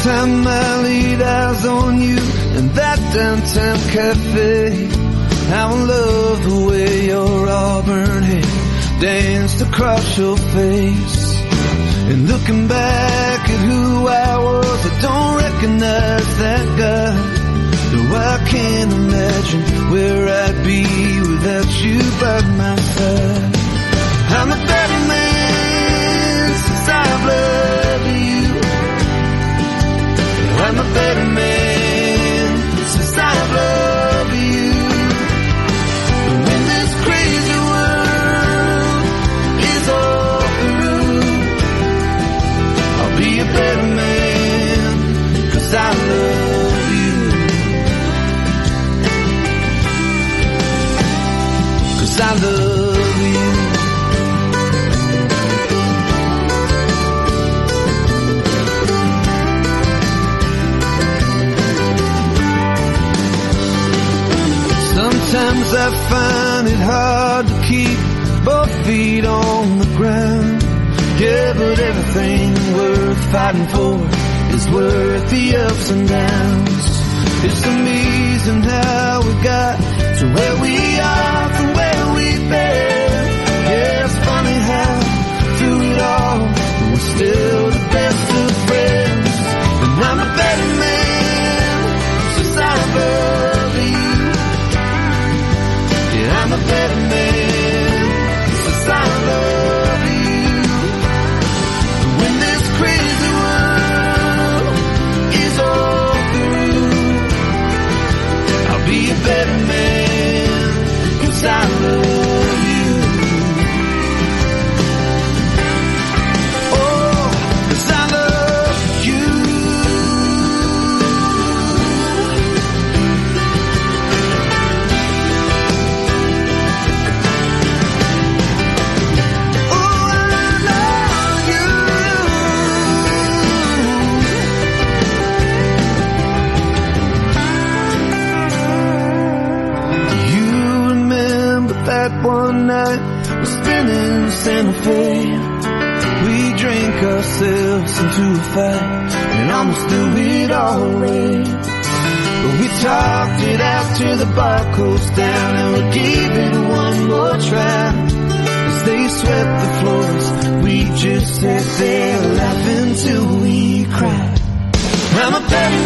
time I laid eyes on you in that downtown cafe, how I love the way your auburn hair danced across your face. And looking back at who I was, I don't recognize that guy. No, I can't imagine where I'd be without you by my side. I'm a better man since I've loved you. I'm a better man since I've loved you. When this crazy world is all through, I'll be a better man, 'cause I love you. 'Cause I love you. Sometimes I find it hard to keep both feet on the ground. Yeah, but everything worth fighting for is worth the ups and downs. It's amazing how we got to where we are from where we've been. Yeah, it's funny how through it all we're still the best of friends. And I'm a better man since I've loved you. Yeah, I'm a better man since I love you. When this crazy world is all through, I'll be a better man, 'cause I love you. Oh, 'cause I love you. That one night we're spinning Santa Fe. We drank ourselves into a fight and almost threw it all away. But we talked it out till the bar closed down, and we gave it one more try. As they swept the floors, we just sat there laughing till we cried. I'm a better